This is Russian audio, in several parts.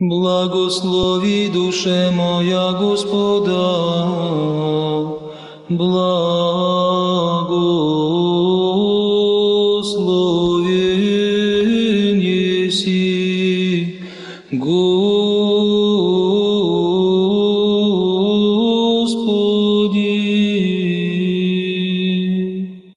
Благослови душе моя Господа, благословен еси Господи.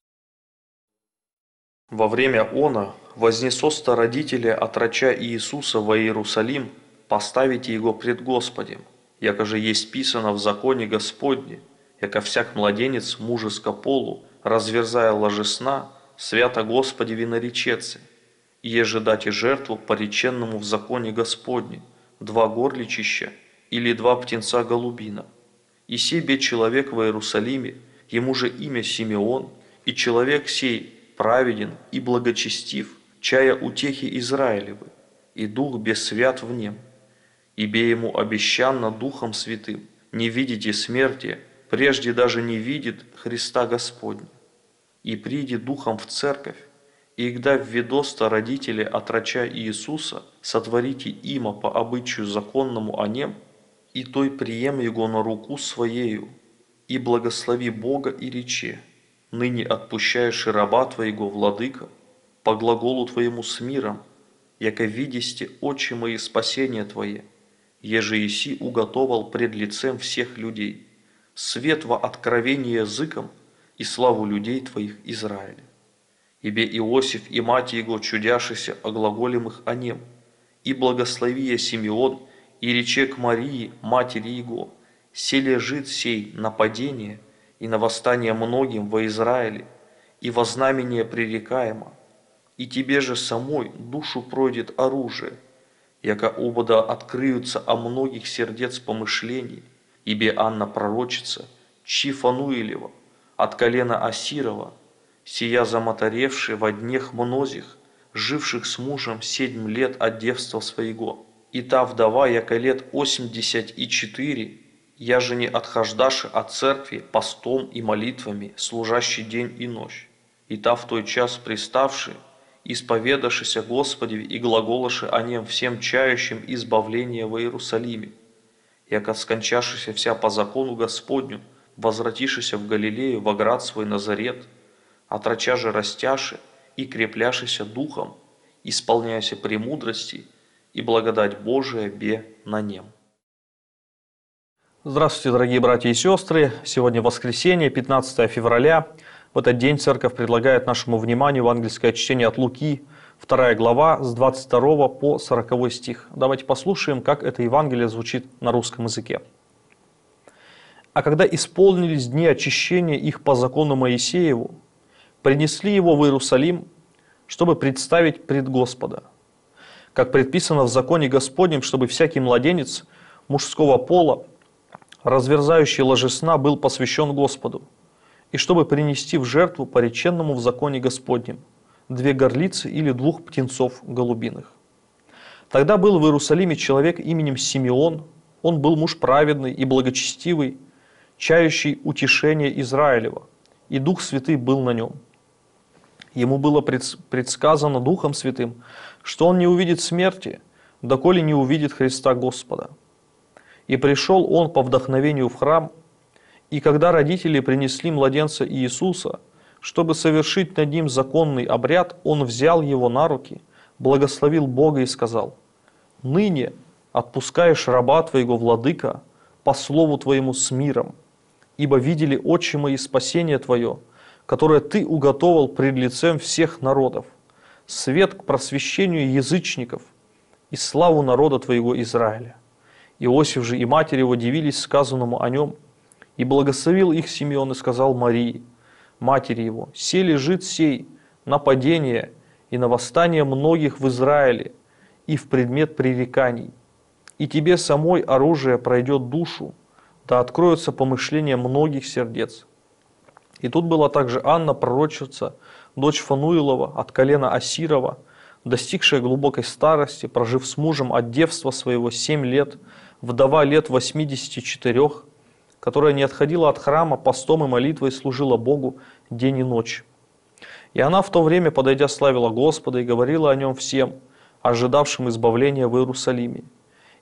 Во время она вознесоста родители отроча Иисуса во Иерусалим, поставите его пред Господем, яко же есть писано в законе Господне, яко всяк младенец мужеско полу, разверзая ложесна, свято Господеви наречется, и еже дате жертву пореченному в законе Господне, 2 горличища или 2 птенца голубина. И себе человек в Иерусалиме, ему же имя Симеон, и человек сей праведен и благочестив, чая утехи Израилевы, и дух бессвят в нем. Ибо ему обещанно Духом Святым, не видите смерти, прежде даже не видит Христа Господня. И приди Духом в церковь, и когда введоста родители отроча Иисуса, сотворите има по обычаю законному о нем, и той прием его на руку своею, и благослови Бога и рече, ныне отпущаешь и раба Твоего, владыка, по глаголу Твоему с миром, яко видисте очи мои спасения Твое, еже еси уготовал пред лицем всех людей, свет во откровении языком и славу людей Твоих Израиля. Ибо Иосиф и мать его чудяшися о глаголемых о нем, и благослови я Симеон, и рече к Марии, матери его, се лежит сей на падение и на восстание многим во Израиле, и во знамение пререкаемо, и тебе же самой душу пройдет оружие, яко обода открыются о многих сердец помышлений, ибо Анна пророчица, чи Фануилева, от колена Асирова, сия замоторевший во днях мнозих, живших с мужем 7 лет от девства своего, и та вдова, яко лет 84, я же не отхождаши от церкви постом и молитвами, служащий день и ночь, и та в той час приставший, исповедавшися Господи и глаголаши о нем всем чающим избавление во Иерусалиме, яко скончавшися вся по закону Господню, возвратившися в Галилею во град свой Назарет, отроча же растяши и крепляшися духом, исполняяся премудрости, и благодать Божия бе на нем. Здравствуйте, дорогие братья и сестры! Сегодня воскресенье, 15 февраля. В этот день Церковь предлагает нашему вниманию евангельское чтение от Луки, 2 глава, с 22 по 40 стих. Давайте послушаем, как это Евангелие звучит на русском языке. «А когда исполнились дни очищения их по закону Моисееву, принесли его в Иерусалим, чтобы представить пред Господа, как предписано в законе Господнем, чтобы всякий младенец мужского пола, разверзающий ложесна, был посвящен Господу, и чтобы принести в жертву пореченному в законе Господнем 2 горлицы или 2 птенцов голубиных. Тогда был в Иерусалиме человек именем Симеон, он был муж праведный и благочестивый, чающий утешение Израилева, и Дух Святый был на нем. Ему было предсказано Духом Святым, что он не увидит смерти, доколе не увидит Христа Господа. И пришел он по вдохновению в храм, и когда родители принесли младенца Иисуса, чтобы совершить над ним законный обряд, он взял его на руки, благословил Бога и сказал: «Ныне отпускаешь раба Твоего, владыка, по слову Твоему с миром, ибо видели очи мои спасение Твое, которое Ты уготовал пред лицем всех народов, свет к просвещению язычников и славу народа Твоего Израиля». Иосиф же и матери его дивились сказанному о нем, и благословил их Симеон и сказал Марии, матери его: «Се лежит сей на падение и на восстание многих в Израиле и в предмет пререканий, и тебе самой оружие пройдет душу, да откроются помышления многих сердец». И тут была также Анна, пророчица, дочь Фануилова, от колена Асирова, достигшая глубокой старости, прожив с мужем от девства своего 7 лет, вдова лет 84, которая не отходила от храма, постом и молитвой служила Богу день и ночь. И она в то время, подойдя, славила Господа и говорила о нем всем, ожидавшим избавления в Иерусалиме.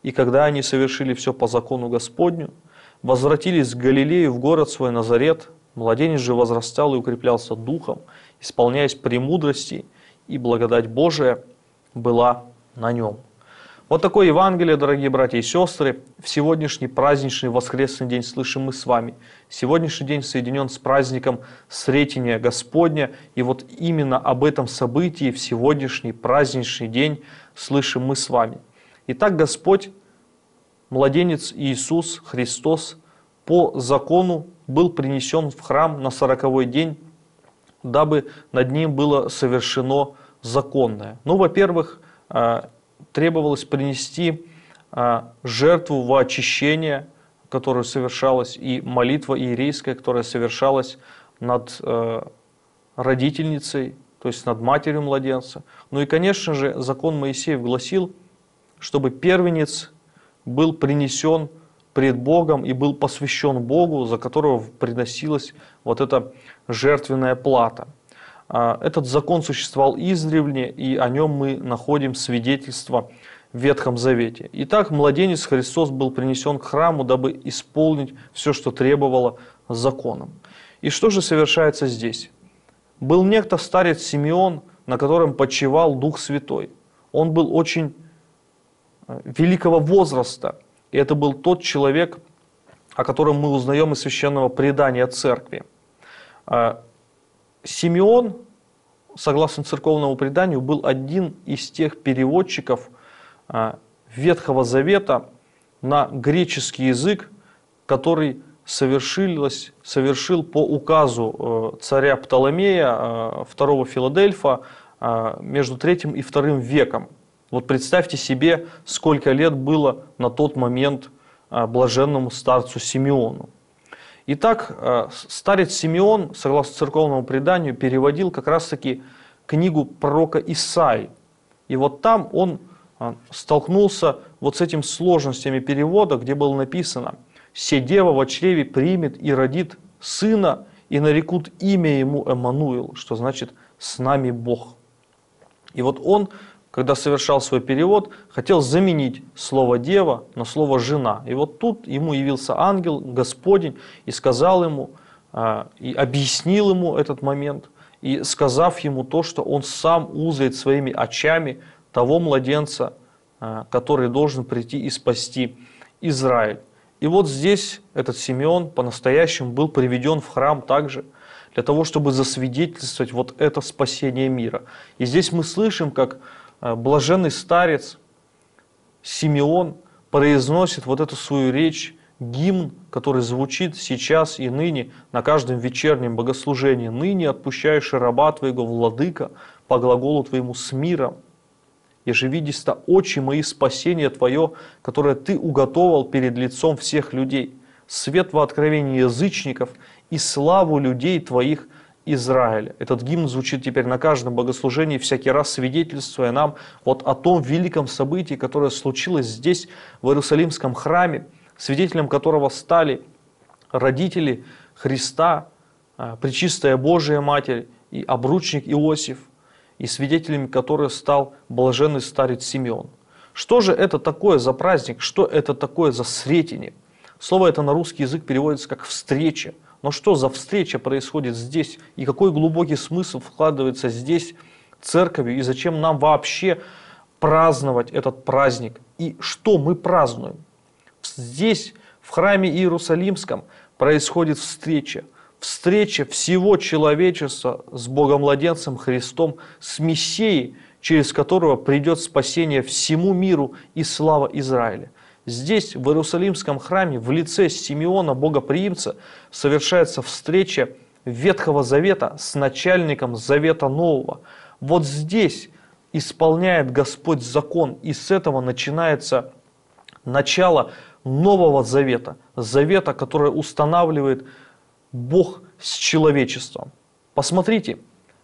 И когда они совершили все по закону Господню, возвратились в Галилею, в город свой Назарет, младенец же возрастал и укреплялся духом, исполняясь премудрости, и благодать Божия была на нем». Вот такое Евангелие, дорогие братья и сестры, в сегодняшний праздничный воскресный день слышим мы с вами. Сегодняшний день соединен с праздником Сретения Господня, и вот именно об этом событии в сегодняшний праздничный день слышим мы с вами. Итак, Господь, младенец Иисус Христос, по закону был принесен в храм на 40-й день, дабы над ним было совершено законное. Ну, во-первых, требовалось принести жертву во очищение, которая совершалась, и молитва иерейская, которая совершалась над родительницей, то есть над матерью младенца. Ну и, конечно же, закон Моисеев гласил, чтобы первенец был принесен пред Богом и был посвящен Богу, за которого приносилась вот эта жертвенная плата. Этот закон существовал издревле, и о нем мы находим свидетельство в Ветхом Завете. Итак, младенец Христос был принесен к храму, дабы исполнить все, что требовало законом. И что же совершается здесь? Был некто старец Симеон, на котором почивал Дух Святой. Он был очень великого возраста, и это был тот человек, о котором мы узнаем из священного предания церкви. Симеон, согласно церковному преданию, был один из тех переводчиков Ветхого Завета на греческий язык, который совершил по указу царя Птоломея II Филадельфа между III и II веком. Вот представьте себе, сколько лет было на тот момент блаженному старцу Симеону. Итак, старец Симеон, согласно церковному преданию, переводил как раз-таки книгу пророка Исаии. И вот там он столкнулся вот с этими сложностями перевода, где было написано: «Се дева во чреве примет и родит сына, и нарекут имя ему Эммануил», что значит «с нами Бог». И вот он, когда совершал свой перевод, хотел заменить слово «дева» на слово «жена». И вот тут ему явился ангел Господень и сказал ему, и объяснил ему этот момент, и сказав ему то, что он сам узрит своими очами того младенца, который должен прийти и спасти Израиль. И вот здесь этот Симеон по-настоящему был приведен в храм также, для того, чтобы засвидетельствовать вот это спасение мира. И здесь мы слышим, как блаженный старец Симеон произносит вот эту свою речь, гимн, который звучит сейчас и ныне на каждом вечернем богослужении. «Ныне отпущаешь раба твоего, владыка, по глаголу твоему с миром. Еже видиста очи мои спасение твое, которое ты уготовал перед лицом всех людей, свет во откровении язычников и славу людей твоих Израиля». Этот гимн звучит теперь на каждом богослужении, всякий раз свидетельствуя нам вот о том великом событии, которое случилось здесь, в Иерусалимском храме, свидетелем которого стали родители Христа, Пречистая Божия Матерь и обручник Иосиф, и свидетелями которых стал блаженный старец Симеон. Что же это такое за праздник? Что это такое за сретение? Слово это на русский язык переводится как «встреча». Но что за встреча происходит здесь? И какой глубокий смысл вкладывается здесь церковью? И зачем нам вообще праздновать этот праздник? И что мы празднуем? Здесь, в храме Иерусалимском, происходит встреча. Встреча всего человечества с Богомладенцем Христом, с Мессией, через которого придет спасение всему миру и слава Израиля. Здесь, в Иерусалимском храме, в лице Симеона, богоприимца, совершается встреча Ветхого Завета с начальником Завета Нового. Вот здесь исполняет Господь закон, и с этого начинается начало Нового Завета, Завета, который устанавливает Бог с человечеством. Посмотрите,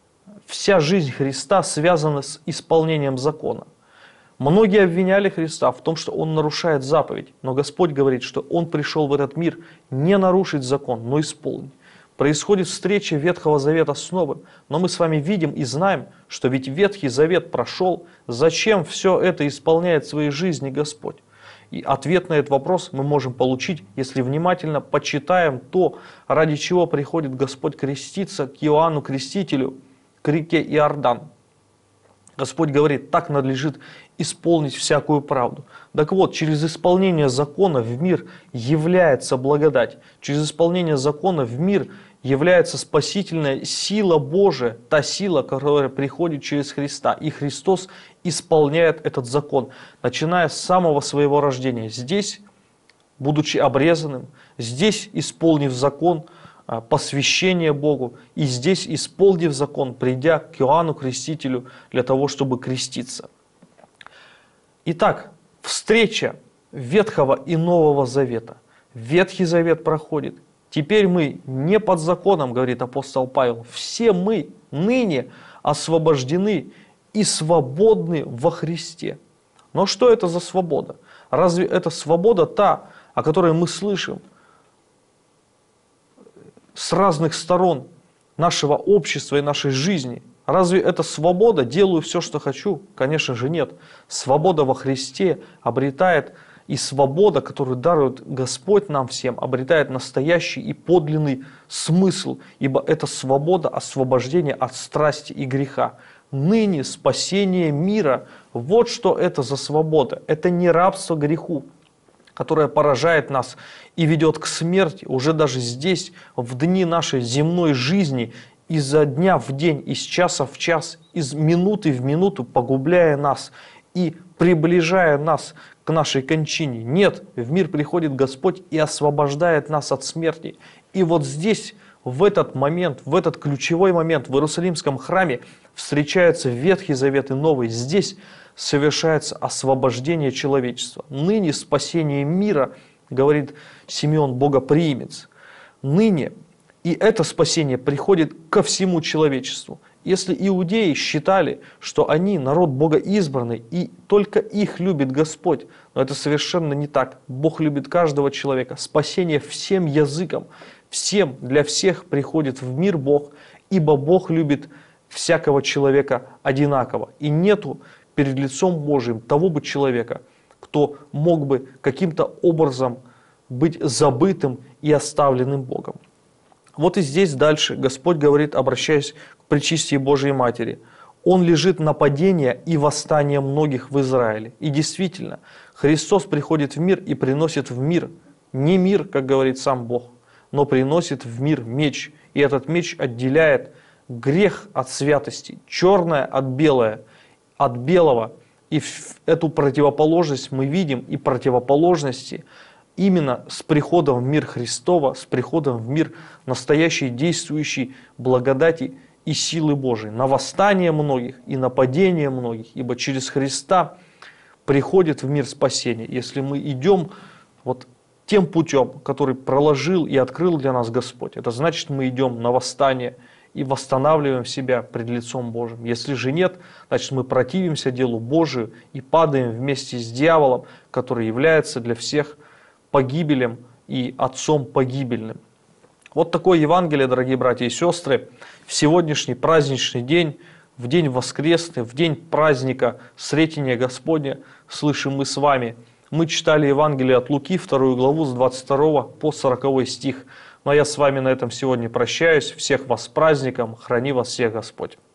вся жизнь Христа связана с исполнением закона. Многие обвиняли Христа в том, что Он нарушает заповедь, но Господь говорит, что Он пришел в этот мир не нарушить закон, но исполнить. Происходит встреча Ветхого Завета с Новым, но мы с вами видим и знаем, что ведь Ветхий Завет прошел, зачем все это исполняет в своей жизни Господь? И ответ на этот вопрос мы можем получить, если внимательно почитаем то, ради чего приходит Господь креститься к Иоанну Крестителю, к реке Иордан. Господь говорит, так надлежит исполнить всякую правду. Так вот, через исполнение закона в мир является благодать. Через исполнение закона в мир является спасительная сила Божия, та сила, которая приходит через Христа. И Христос исполняет этот закон, начиная с самого своего рождения. Здесь, будучи обрезанным, здесь, исполнив закон, посвящение Богу, и здесь, исполнив закон, придя к Иоанну Крестителю для того, чтобы креститься. Итак, встреча Ветхого и Нового Завета. Ветхий Завет проходит. Теперь мы не под законом, говорит апостол Павел. Все мы ныне освобождены и свободны во Христе. Но что это за свобода? Разве это свобода та, о которой мы слышим с разных сторон нашего общества и нашей жизни? Разве это свобода? Делаю все, что хочу? Конечно же нет. Свобода во Христе обретает, и свобода, которую дарует Господь нам всем, обретает настоящий и подлинный смысл, ибо это свобода освобождения от страсти и греха. Ныне спасение мира, вот что это за свобода. Это не рабство греху, которое поражает нас и ведет к смерти, уже даже здесь, в дни нашей земной жизни, изо дня в день, из часа в час, из минуты в минуту, погубляя нас и приближая нас к нашей кончине. Нет, в мир приходит Господь и освобождает нас от смерти. И вот здесь, в этот момент, в этот ключевой момент в Иерусалимском храме встречаются Ветхий Завет и Новый. Здесь совершается освобождение человечества. Ныне спасение мира, говорит Симеон Богоприимец. Ныне, и это спасение приходит ко всему человечеству. Если иудеи считали, что они народ Бога избранный, и только их любит Господь, но это совершенно не так. Бог любит каждого человека. Спасение всем языкам, всем, для всех приходит в мир Бог, ибо Бог любит всякого человека одинаково. И нету перед лицом Божьим того бы человека, кто мог бы каким-то образом быть забытым и оставленным Богом. Вот и здесь дальше Господь говорит, обращаясь к Пречистей Божией Матери. Он лежит на падение и восстание многих в Израиле. И действительно, Христос приходит в мир и приносит в мир, не мир, как говорит сам Бог, но приносит в мир меч. И этот меч отделяет грех от святости, черное от белого. И эту противоположность мы видим, и противоположности именно с приходом в мир Христова, с приходом в мир настоящей действующей благодати и силы Божией, на восстание многих и на падение многих, ибо через Христа приходит в мир спасение. Если мы идем вот тем путем, который проложил и открыл для нас Господь, это значит, мы идем на восстание и восстанавливаем себя пред лицом Божьим. Если же нет, значит, мы противимся делу Божию и падаем вместе с дьяволом, который является для всех погибелем и отцом погибельным. Вот такое Евангелие, дорогие братья и сестры, в сегодняшний праздничный день, в день воскресный, в день праздника Сретения Господня, слышим мы с вами. Мы читали Евангелие от Луки, 2 главу, с 22 по 40 стих. Ну а я с вами на этом сегодня прощаюсь. Всех вас с праздником, храни вас всех Господь.